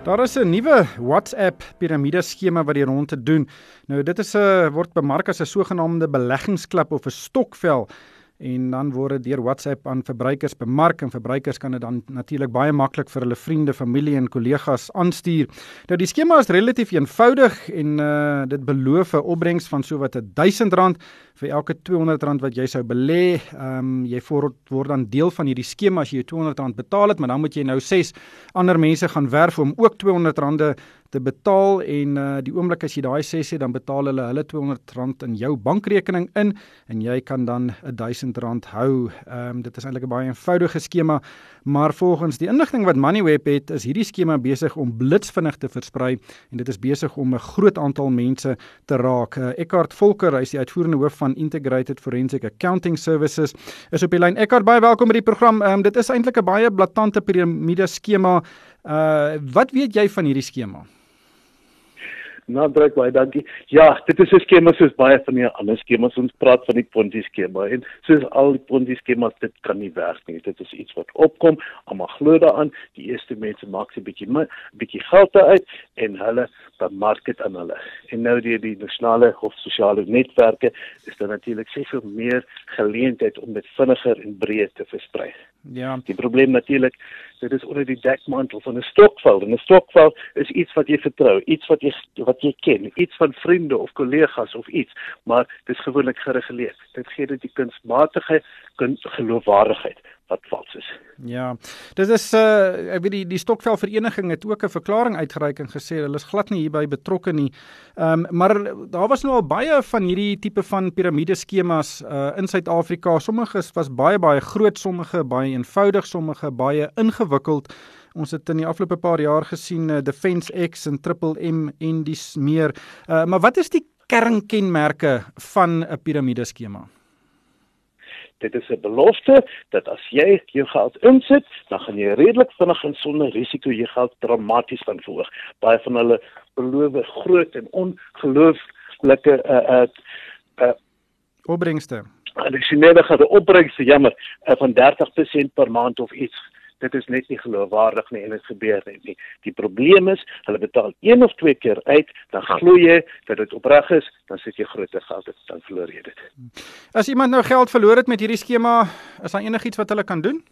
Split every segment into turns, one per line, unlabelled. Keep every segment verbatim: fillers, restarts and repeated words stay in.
Daar is 'n nuwe WhatsApp piramideskema wat die ronde doen. Nou dit is 'n word bemark as 'n sogenaamde beleggingsklip of 'n stokvel. En dan word dit deur WhatsApp aan verbruikers bemark en verbruikers kan dit dan natuurlik baie maklik vir hulle vriende, familie en kollegas aanstuur. Nou die skema is relatief eenvoudig en uh, dit beloof 'n opbrengs van sowat duisend rand vir elke tweehonderd rand wat jy sou belê. Um, jy word, word dan deel van hierdie skema as jy jou tweehonderd rand betaal het, maar dan moet jy nou ses ander mense gaan werf om ook tweehonderd rande te betaal en uh, die oomblik as jy daai ses het, dan betaal hulle hulle tweehonderd rand in jou bankrekening in en jy kan dan duisend rand hou. Um, dit is eintlik 'n baie eenvoudige skema, maar volgens die inligting wat Moneyweb het, is hierdie skema besig om blitsvinnig te versprei en dit is besig om 'n groot aantal mense te raak. Uh, Eckhart Volker, hy is die uitvoerende hoof van Integrated Forensic Accounting Services, is op die lyn. Eckhart, baie welkom by die program. Um, dit is eintlik 'n baie blaatante piramideskema. Uh, wat weet jy van hierdie skema?
Nou, Druk, baie dankie. Ja, dit is 'n skema soos baie van die ander skemas. Ons praat van die Ponzi-skema en soos al die Ponzi-skemas, dit kan nie werk nie. Dit is iets wat opkom, almal glo daaraan. Die eerste mense maak 'n bietjie 'n bietjie geld uit en hulle bemark dit aan hulle. En nou deur die nasionale of sosiale netwerke is daar natuurlik soveel meer geleentheid om dit vinniger en breër te versprei.
Ja.
Die probleem natuurlik, dit is onder die dekmantel van 'n stokvel. En 'n stokvel is iets wat jy vertrou, iets wat jy wat jy ken, iets van vriende of kollegas of iets, maar dit is gewoonlik gereguleer. Dit gee dit die kunsmatige geloofwaardigheid wat vals is.
Ja, dit is uh, ek weet die die Stokvel Vereniging het ook 'n verklaring uitgereik en gesê hulle is glad nie hierby betrokke nie. Um, maar daar was nou al baie van hierdie tipe van piramideskemas uh, in Suid-Afrika. Sommige was baie baie groot, sommige baie eenvoudig, sommige baie ingewikkeld. Ons het in die afgelope paar jaar gesien uh, Defence X en Triple M en dis meer. Uh, maar wat is die kernkenmerke van 'n piramideskema?
Dit is 'n belofte dat as jy jou geld insit, dan gaan jy redelik vinnig en sonder risiko jou geld dramaties gaan verhoog. Baie van hulle beloof groot en ongelooflike uh uh, uh
opbrengste.
Addisionele gaan die opbrengste jammer uh, van dertig persent per maand of iets. Dit is net nie geloofwaardig nie en dit gebeur net nie. Die probleem is, hulle betaal een of twee keer uit, dan glo jy dat dit opreg is, dan sit jy groter geld, dan verloor jy dit.
As iemand nou geld verloor het met hierdie skema, is daar enigiets wat hulle kan doen?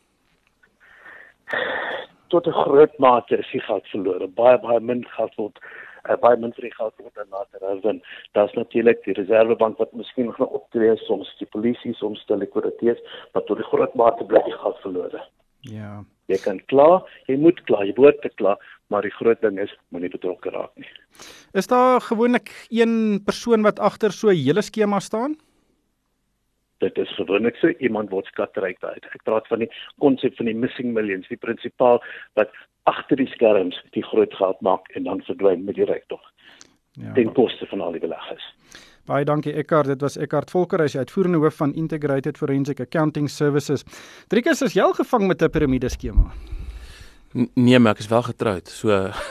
Tot 'n groot mate is die geld verloor. Baie baie min geld word uh, baie min vir die geld word dan later herwin. Daar's natuurlik die Reservebank wat miskien nog optree, soms die polisie, soms die likwiditeit, maar tot 'n groot mate bly die geld verlore.
Ja.
Jy kan kla, jy moet kla, jy behoort te kla, maar die groot ding is, moenie betrokke raak nie.
Is daar gewoonlik een persoon wat agter so 'n hele skema staan?
Dit is gewoonlik so, iemand word skatryk uit. Ek praat van die konsep van die missing millions, die prinsipaal wat agter die skerms die groot geld maak en dan verdwyn met die rykdom. Ja, ten koste van al die beleggers.
Baie dankie Eckhart, dit was Eckhart Volker, hy is uitvoerende hoof van Integrated Forensic Accounting Services. Driekus, is jy al gevang met 'n piramideskema?
Nee, maar ek is wel getroud, so...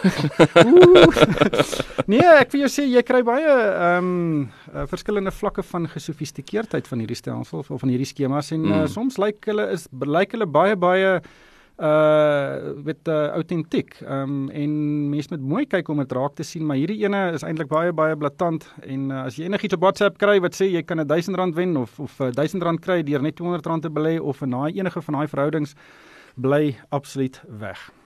Nee, ek wil jou sê, jy kry baie um, uh, verskillende vlakke van gesofistikeerdheid van hierdie stelsel, of van hierdie skemas, en mm. uh, soms lyk hulle, is, lyk hulle baie, baie uh met uh, autentiek. Um en mense moet mooi kyk om dit raak te sien, maar hierdie ene is eintlik baie baie blaatant en uh, as jy enigiets op WhatsApp kry wat sê jy kan duisend rand wen of of duisend rand kry deur net tweehonderd rand te belê of in daai enige van daai verhoudings, bly absoluut weg.